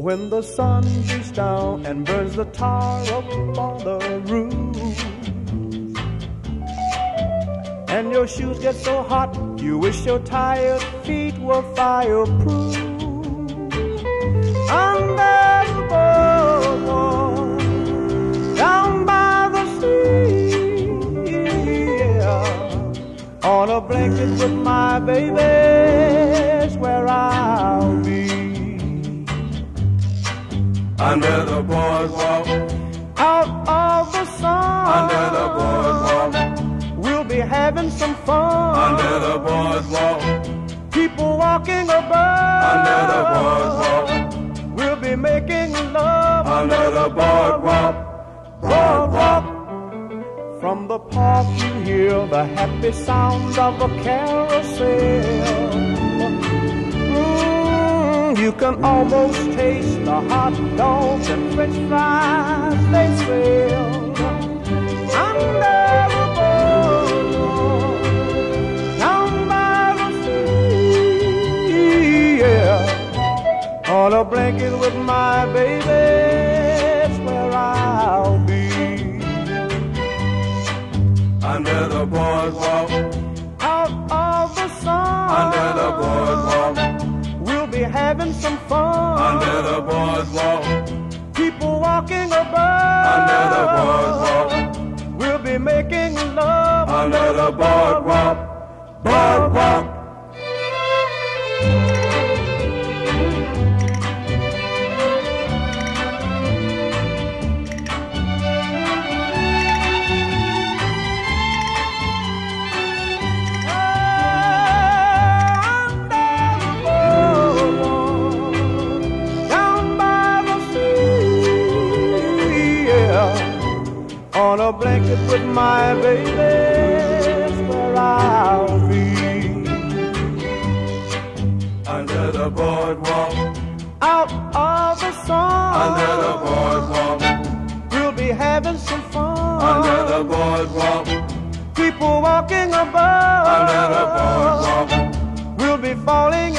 when the sun beats down and burns the tar up on the roof, and your shoes get so hot you wish your tired feet were fireproof. Under the boardwalk, down by the sea, yeah, on a blanket with my baby's where I'll be. Under the boardwalk, out of the sun, under the boardwalk, we'll be having some fun. Under the boardwalk, people walking above. Under the boardwalk, we'll be making love. Under the boardwalk, boardwalk. From the park you hear the happy sounds of a carousel. You can almost taste the hot dogs and french fries they sell. Under the boardwalk, down by the sea, yeah, on a blanket with my baby, that's where I'll be. Under the boardwalk, out of the sun, under the boardwalk, we'll be having some fun. Under the boardwalk, people walking above. Under the boardwalk, we'll be making love. Under the boardwalk, boardwalk. On a blanket with my baby, that's where I'll be. Under the boardwalk, out of the sun, under the boardwalk, we'll be having some fun. Under the boardwalk, people walking above. Under the boardwalk, we'll be falling